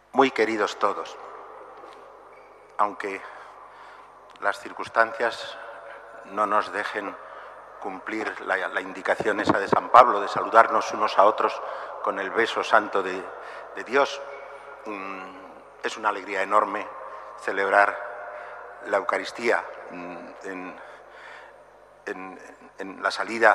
Muy queridos todos, aunque las circunstancias no nos dejen cumplir la indicación esa de San Pablo de saludarnos unos a otros con el beso santo de Dios, es una alegría enorme celebrar la Eucaristía en la salida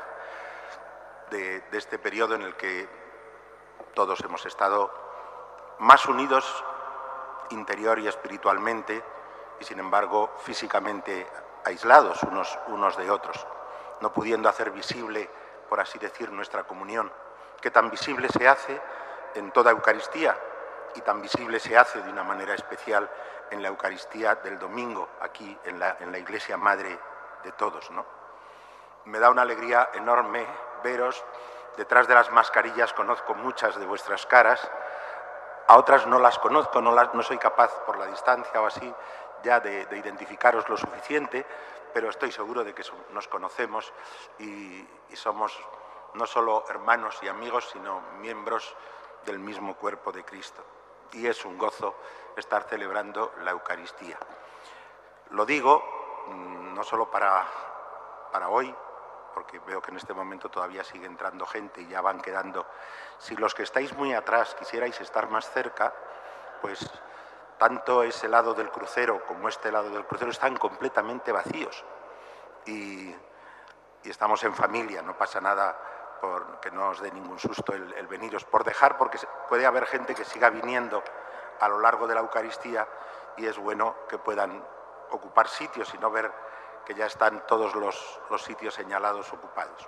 de este periodo en el que todos hemos estado más unidos interior y espiritualmente y, sin embargo, físicamente aislados unos de otros, no pudiendo hacer visible, por así decir, nuestra comunión, que tan visible se hace en toda Eucaristía y tan visible se hace de una manera especial en la Eucaristía del domingo, aquí en la Iglesia Madre de todos, ¿no? Me da una alegría enorme veros. Detrás de las mascarillas conozco muchas de vuestras caras, a otras no las conozco, no soy capaz por la distancia o así ya de identificaros lo suficiente, pero estoy seguro de que nos conocemos y somos no solo hermanos y amigos, sino miembros del mismo cuerpo de Cristo. Y es un gozo estar celebrando la Eucaristía. Lo digo no solo para hoy, porque veo que en este momento todavía sigue entrando gente y ya van quedando. Si los que estáis muy atrás quisierais estar más cerca, pues tanto ese lado del crucero como este lado del crucero están completamente vacíos. Y estamos en familia, no pasa nada por que no os dé ningún susto el veniros, porque puede haber gente que siga viniendo a lo largo de la Eucaristía y es bueno que puedan ocupar sitios y no ver que ya están todos los sitios señalados ocupados.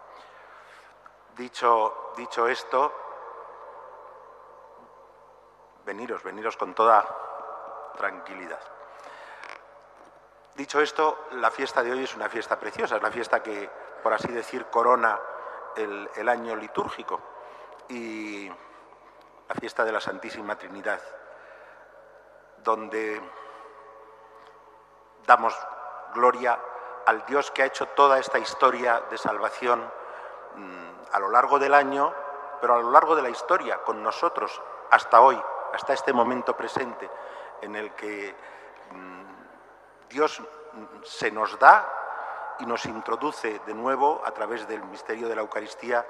Dicho esto, veniros con toda tranquilidad. Dicho esto, la fiesta de hoy es una fiesta preciosa, es la fiesta que, por así decir, corona el año litúrgico y la fiesta de la Santísima Trinidad, donde damos gloria al Dios que ha hecho toda esta historia de salvación a lo largo del año, pero a lo largo de la historia, con nosotros, hasta hoy, hasta este momento presente, en el que Dios se nos da y nos introduce de nuevo a través del misterio de la Eucaristía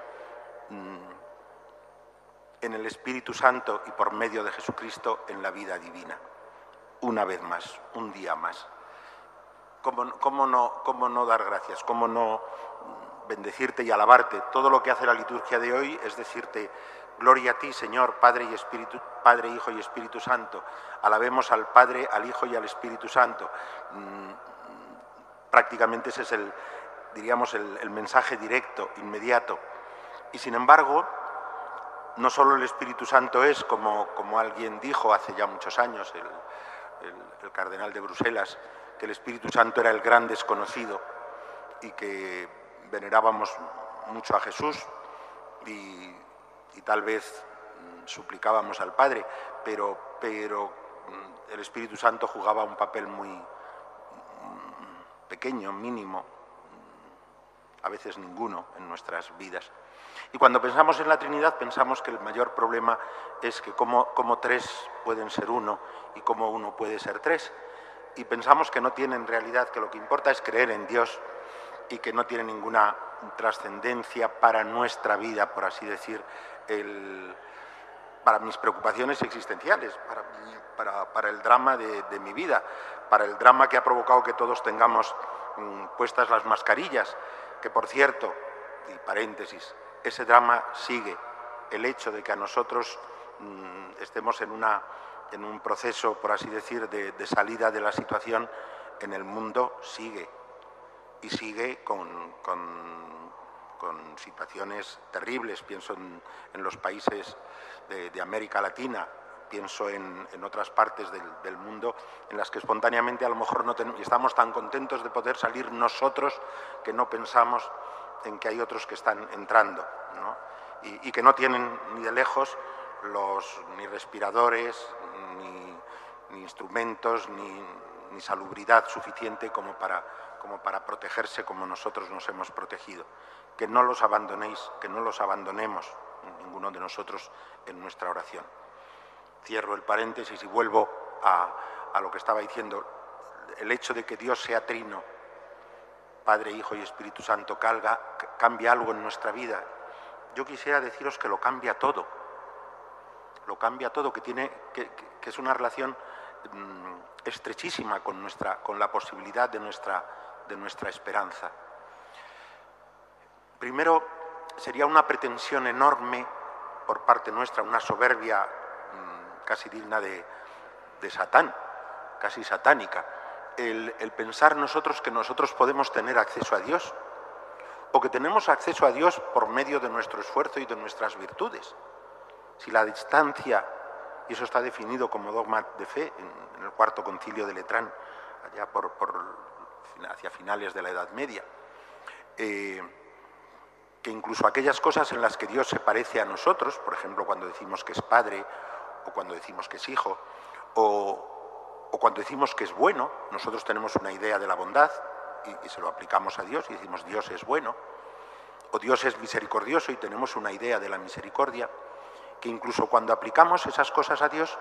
en el Espíritu Santo y por medio de Jesucristo en la vida divina. Una vez más, un día más. ¿Cómo no dar gracias? ¿Cómo no bendecirte y alabarte? Todo lo que hace la liturgia de hoy es decirte: gloria a ti, Señor, Padre, Hijo y Espíritu Santo. Alabemos al Padre, al Hijo y al Espíritu Santo. Prácticamente ese es el mensaje directo, inmediato. Y sin embargo, no solo el Espíritu Santo es, como alguien dijo hace ya muchos años, el cardenal de Bruselas, que el Espíritu Santo era el gran desconocido y que venerábamos mucho a Jesús y tal vez suplicábamos al Padre, pero el Espíritu Santo jugaba un papel muy pequeño, mínimo, a veces ninguno en nuestras vidas. Y cuando pensamos en la Trinidad pensamos que el mayor problema es que cómo tres pueden ser uno y cómo uno puede ser tres. Y pensamos que no tiene en realidad, que lo que importa es creer en Dios y que no tiene ninguna trascendencia para nuestra vida, por así decir, para mis preocupaciones existenciales, para el drama de mi vida, para el drama que ha provocado que todos tengamos puestas las mascarillas, que por cierto, y paréntesis, ese drama sigue. El hecho de que a nosotros estemos en un proceso, por así decir, de salida de la situación en el mundo sigue. Y sigue con situaciones terribles. Pienso en los países de América Latina, pienso en otras partes del mundo en las que espontáneamente a lo mejor estamos tan contentos de poder salir nosotros que no pensamos en que hay otros que están entrando, ¿no? Y que no tienen ni de lejos ni respiradores, ni instrumentos, ni salubridad suficiente como para protegerse como nosotros nos hemos protegido. Que no los abandonéis, que no los abandonemos ninguno de nosotros en nuestra oración. cierro el paréntesis y vuelvo a lo que estaba diciendo. El hecho de que Dios sea trino, Padre, Hijo y Espíritu Santo, cambia algo en nuestra vida. Yo quisiera deciros que lo cambia todo. Lo cambia todo, que es una relación estrechísima con la posibilidad de nuestra esperanza. Primero, sería una pretensión enorme por parte nuestra, una soberbia casi digna de Satán, casi satánica, el pensar nosotros que nosotros podemos tener acceso a Dios, o que tenemos acceso a Dios por medio de nuestro esfuerzo y de nuestras virtudes. Si la distancia, y eso está definido como dogma de fe en el Cuarto Concilio de Letrán, allá hacia finales de la Edad Media, que incluso aquellas cosas en las que Dios se parece a nosotros, por ejemplo, cuando decimos que es Padre, o cuando decimos que es Hijo, o cuando decimos que es bueno, nosotros tenemos una idea de la bondad y se lo aplicamos a Dios y decimos Dios es bueno, o Dios es misericordioso y tenemos una idea de la misericordia, que incluso cuando aplicamos esas cosas a Dios,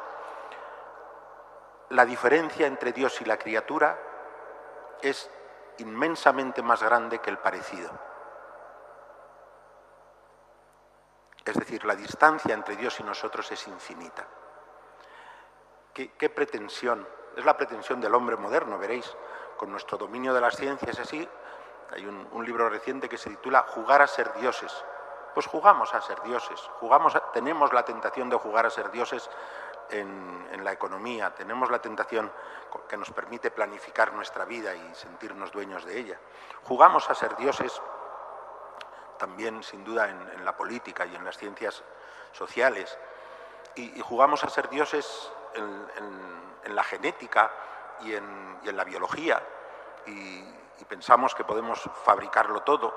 la diferencia entre Dios y la criatura es inmensamente más grande que el parecido. Es decir, la distancia entre Dios y nosotros es infinita. ¿Qué pretensión? Es la pretensión del hombre moderno, veréis, con nuestro dominio de las ciencias así. Hay un libro reciente que se titula Jugar a ser dioses. Pues jugamos a ser dioses, tenemos la tentación de jugar a ser dioses en la economía, tenemos la tentación que nos permite planificar nuestra vida y sentirnos dueños de ella. Jugamos a ser dioses también, sin duda, en la política y en las ciencias sociales, y jugamos a ser dioses en la genética y en la biología, y pensamos que podemos fabricarlo todo.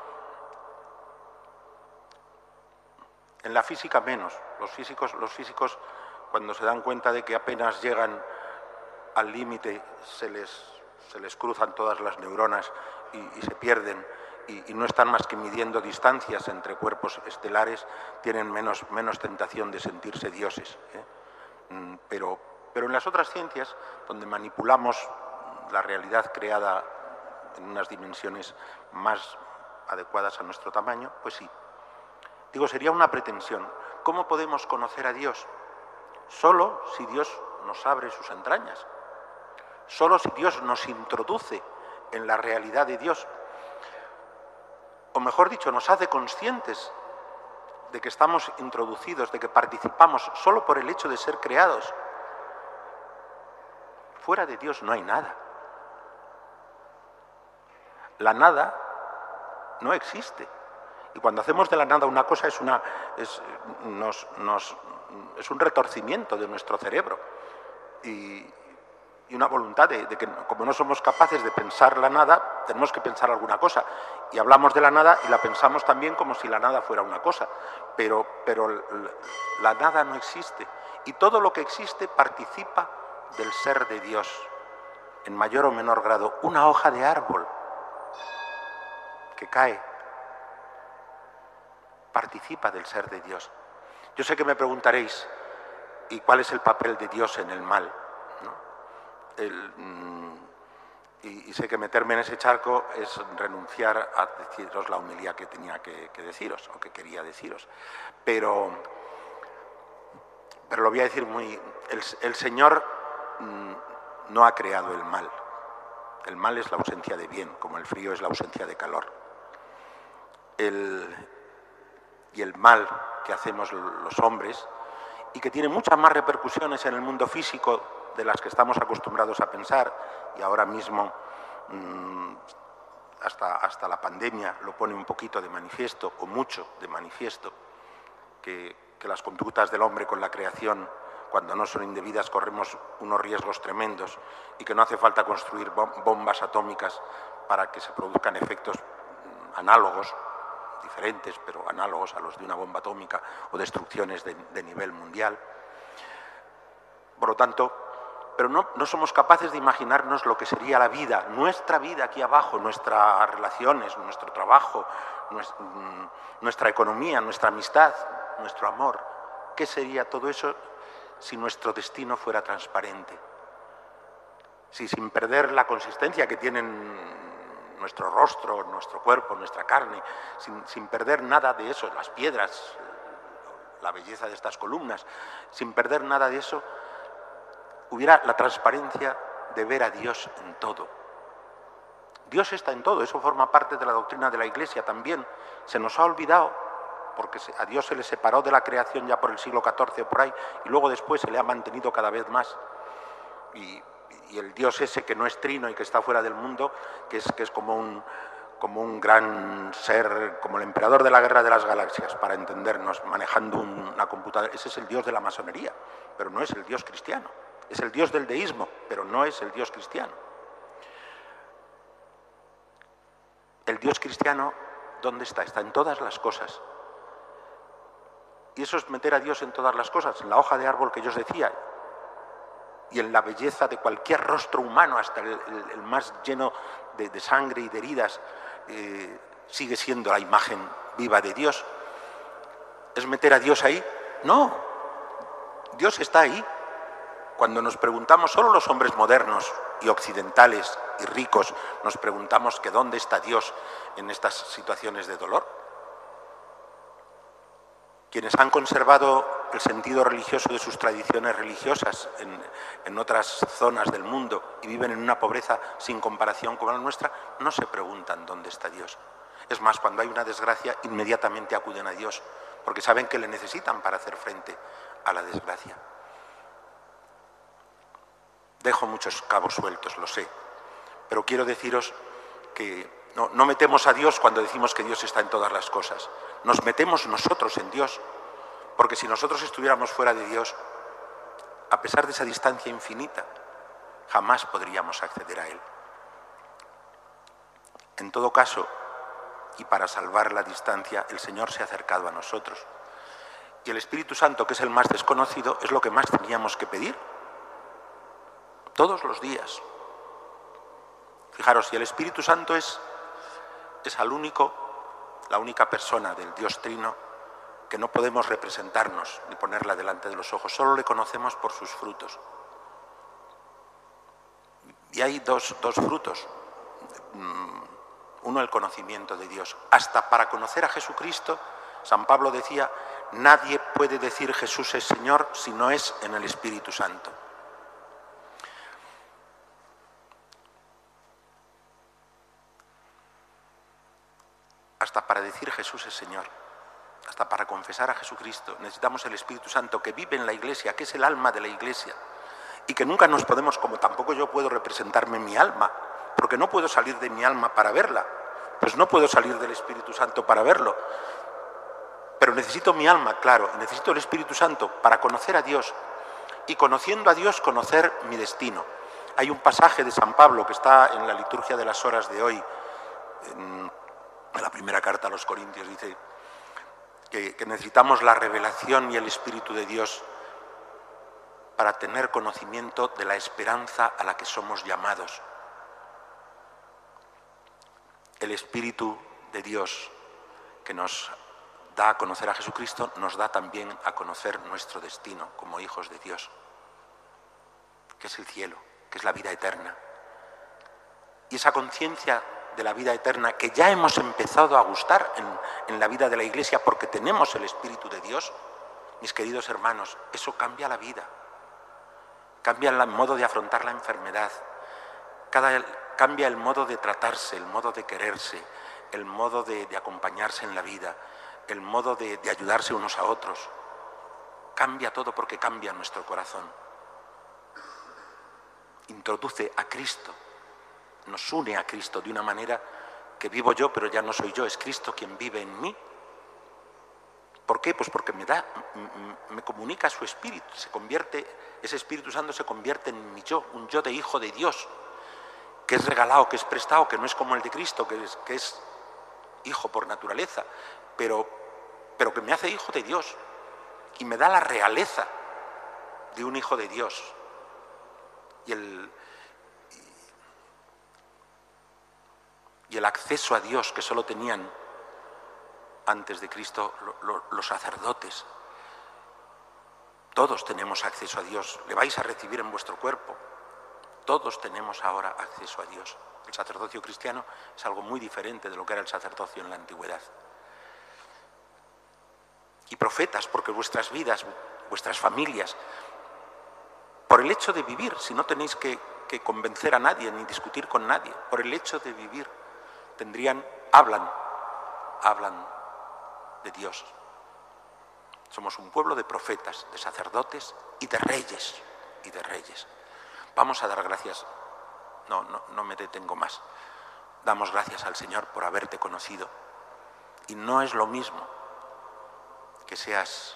En la física menos. Los físicos cuando se dan cuenta de que apenas llegan al límite se les cruzan todas las neuronas y se pierden y no están más que midiendo distancias entre cuerpos estelares, tienen menos tentación de sentirse dioses. Pero en las otras ciencias, donde manipulamos la realidad creada en unas dimensiones más adecuadas a nuestro tamaño, pues sí. Digo, sería una pretensión. ¿Cómo podemos conocer a Dios? Solo si Dios nos abre sus entrañas. Solo si Dios nos introduce en la realidad de Dios. O mejor dicho, nos hace conscientes de que estamos introducidos, de que participamos solo por el hecho de ser creados. Fuera de Dios no hay nada. La nada no existe. Y cuando hacemos de la nada una cosa es un retorcimiento de nuestro cerebro y una voluntad de que como no somos capaces de pensar la nada, tenemos que pensar alguna cosa. Y hablamos de la nada y la pensamos también como si la nada fuera una cosa. Pero la nada no existe. Y todo lo que existe participa del ser de Dios, en mayor o menor grado. Una hoja de árbol que cae participa del ser de Dios. Yo sé que me preguntaréis, ¿y cuál es el papel de Dios en el mal? ¿No? Y sé que meterme en ese charco es renunciar a deciros la homilía que tenía que deciros, o que quería deciros. Pero lo voy a decir el Señor no ha creado el mal. El mal es la ausencia de bien, como el frío es la ausencia de calor. Y el mal que hacemos los hombres, y que tiene muchas más repercusiones en el mundo físico de las que estamos acostumbrados a pensar, y ahora mismo hasta la pandemia lo pone un poquito de manifiesto, o mucho de manifiesto, que las conductas del hombre con la creación, cuando no son indebidas, corremos unos riesgos tremendos, y que no hace falta construir bombas atómicas para que se produzcan efectos análogos, diferentes, pero análogos a los de una bomba atómica, o destrucciones de nivel mundial. Por lo tanto, pero no somos capaces de imaginarnos lo que sería la vida, nuestra vida aquí abajo, nuestras relaciones, nuestro trabajo, nuestra economía, nuestra amistad, nuestro amor. ¿Qué sería todo eso si nuestro destino fuera transparente. Si sin perder la consistencia que tienen nuestro rostro, nuestro cuerpo, nuestra carne, sin perder nada de eso, las piedras, la belleza de estas columnas, sin perder nada de eso, hubiera la transparencia de ver a Dios en todo. Dios está en todo, eso forma parte de la doctrina de la Iglesia también. Se nos ha olvidado, porque a Dios se le separó de la creación ya por el siglo XIV o por ahí, y luego después se le ha mantenido cada vez más. Y el Dios ese que no es trino y que está fuera del mundo, que es como un gran ser, como el emperador de la guerra de las galaxias, para entendernos, manejando una computadora. Ese es el Dios de la masonería, pero no es el Dios cristiano. Es el Dios del deísmo, pero no es el Dios cristiano. El Dios cristiano, ¿dónde está? Está en todas las cosas. Y eso es meter a Dios en todas las cosas, en la hoja de árbol que yo os decía, y en la belleza de cualquier rostro humano, hasta el más lleno de sangre y de heridas, sigue siendo la imagen viva de Dios. ¿Es meter a Dios ahí? No, Dios está ahí. Cuando nos preguntamos, solo los hombres modernos y occidentales y ricos nos preguntamos que dónde está Dios en estas situaciones de dolor. Quienes han conservado el sentido religioso de sus tradiciones religiosas en otras zonas del mundo y viven en una pobreza sin comparación con la nuestra, no se preguntan dónde está Dios. Es más, cuando hay una desgracia, inmediatamente acuden a Dios, porque saben que le necesitan para hacer frente a la desgracia. Dejo muchos cabos sueltos, lo sé, pero quiero deciros que no metemos a Dios cuando decimos que Dios está en todas las cosas. Nos metemos nosotros en Dios, porque si nosotros estuviéramos fuera de Dios, a pesar de esa distancia infinita, jamás podríamos acceder a Él. En todo caso, y para salvar la distancia, el Señor se ha acercado a nosotros. Y el Espíritu Santo, que es el más desconocido, es lo que más teníamos que pedir. Todos los días. Fijaros, si el Espíritu Santo es la única persona del Dios Trino, que no podemos representarnos ni ponerla delante de los ojos, solo le conocemos por sus frutos. Y hay dos frutos. Uno, el conocimiento de Dios. Hasta para conocer a Jesucristo, San Pablo decía, nadie puede decir Jesús es Señor si no es en el Espíritu Santo. Hasta para decir Jesús es Señor, hasta para confesar a Jesucristo, necesitamos el Espíritu Santo que vive en la Iglesia, que es el alma de la Iglesia, y que nunca nos podemos, como tampoco yo puedo representarme mi alma, porque no puedo salir de mi alma para verla, pues no puedo salir del Espíritu Santo para verlo, pero necesito mi alma, claro, necesito el Espíritu Santo para conocer a Dios, y conociendo a Dios, conocer mi destino. Hay un pasaje de San Pablo que está en la liturgia de las horas de hoy, en la primera carta a los Corintios, dice que necesitamos la revelación y el Espíritu de Dios para tener conocimiento de la esperanza a la que somos llamados. El Espíritu de Dios que nos da a conocer a Jesucristo nos da también a conocer nuestro destino como hijos de Dios, que es el cielo, que es la vida eterna. Y esa conciencia de la vida eterna que ya hemos empezado a gustar en la vida de la Iglesia porque tenemos el Espíritu de Dios, mis queridos hermanos, eso cambia la vida, cambia el modo de afrontar la enfermedad, cambia el modo de tratarse, el modo de quererse, el modo de acompañarse en la vida, el modo de ayudarse unos a otros. Cambia todo porque cambia nuestro corazón. Introduce a Cristo. Nos une a Cristo de una manera que vivo yo, pero ya no soy yo, es Cristo quien vive en mí. ¿Por qué? Pues porque me comunica su Espíritu, ese Espíritu Santo se convierte en mi yo, un yo de hijo de Dios, que es regalado, que es prestado, que no es como el de Cristo, que es hijo por naturaleza, pero que me hace hijo de Dios y me da la realeza de un hijo de Dios. Y el acceso a Dios que solo tenían antes de Cristo los sacerdotes. Todos tenemos acceso a Dios, le vais a recibir en vuestro cuerpo. Todos tenemos ahora acceso a Dios. El sacerdocio cristiano es algo muy diferente de lo que era el sacerdocio en la antigüedad. Y profetas, porque vuestras vidas, vuestras familias, por el hecho de vivir, si no tenéis que convencer a nadie ni discutir con nadie, por el hecho de vivir, hablan de Dios. Somos un pueblo de profetas, de sacerdotes y de reyes, Vamos a dar gracias, no me detengo más. Damos gracias al Señor por haberte conocido. Y no es lo mismo que seas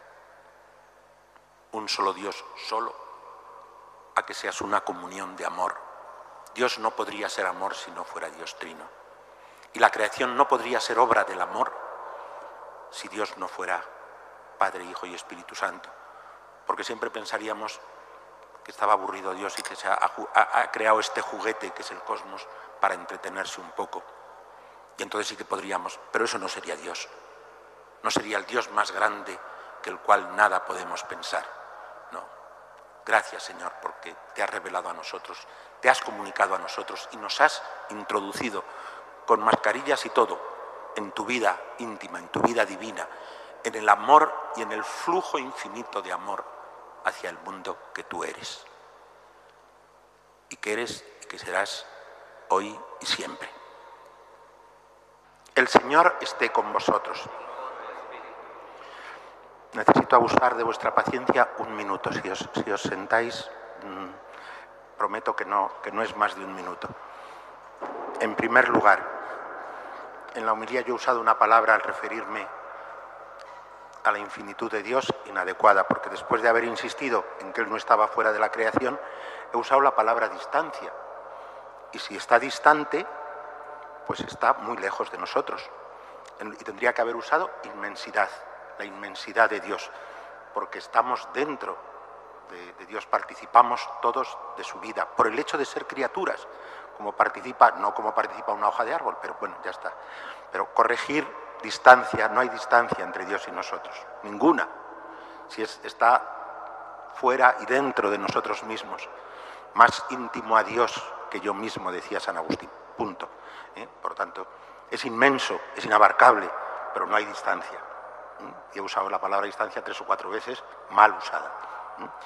un solo Dios solo, a que seas una comunión de amor. Dios no podría ser amor si no fuera Dios trino. Y la creación no podría ser obra del amor si Dios no fuera Padre, Hijo y Espíritu Santo. Porque siempre pensaríamos que estaba aburrido Dios y que se ha creado este juguete que es el cosmos para entretenerse un poco. Y entonces sí que podríamos, pero eso no sería Dios. No sería el Dios más grande que el cual nada podemos pensar. No. Gracias, Señor, porque te has revelado a nosotros, te has comunicado a nosotros y nos has introducido con mascarillas y todo en tu vida íntima, en tu vida divina, en el amor y en el flujo infinito de amor hacia el mundo que tú eres. Y que eres y que serás hoy y siempre. El Señor esté con vosotros. Necesito abusar de vuestra paciencia un minuto. Si os sentáis, prometo que no es más de un minuto. En primer lugar, en la homilía yo he usado una palabra al referirme a la infinitud de Dios inadecuada, porque después de haber insistido en que Él no estaba fuera de la creación, he usado la palabra distancia. Y si está distante, pues está muy lejos de nosotros. Y tendría que haber usado inmensidad, la inmensidad de Dios, porque estamos dentro de Dios, participamos todos de su vida, por el hecho de ser criaturas, no como participa una hoja de árbol, pero bueno, ya está. Pero corregir distancia, no hay distancia entre Dios y nosotros, ninguna. Si está fuera y dentro de nosotros mismos, más íntimo a Dios que yo mismo, decía San Agustín, punto. Por lo tanto, es inmenso, es inabarcable, pero no hay distancia. Y he usado la palabra distancia 3 o 4 veces, mal usada.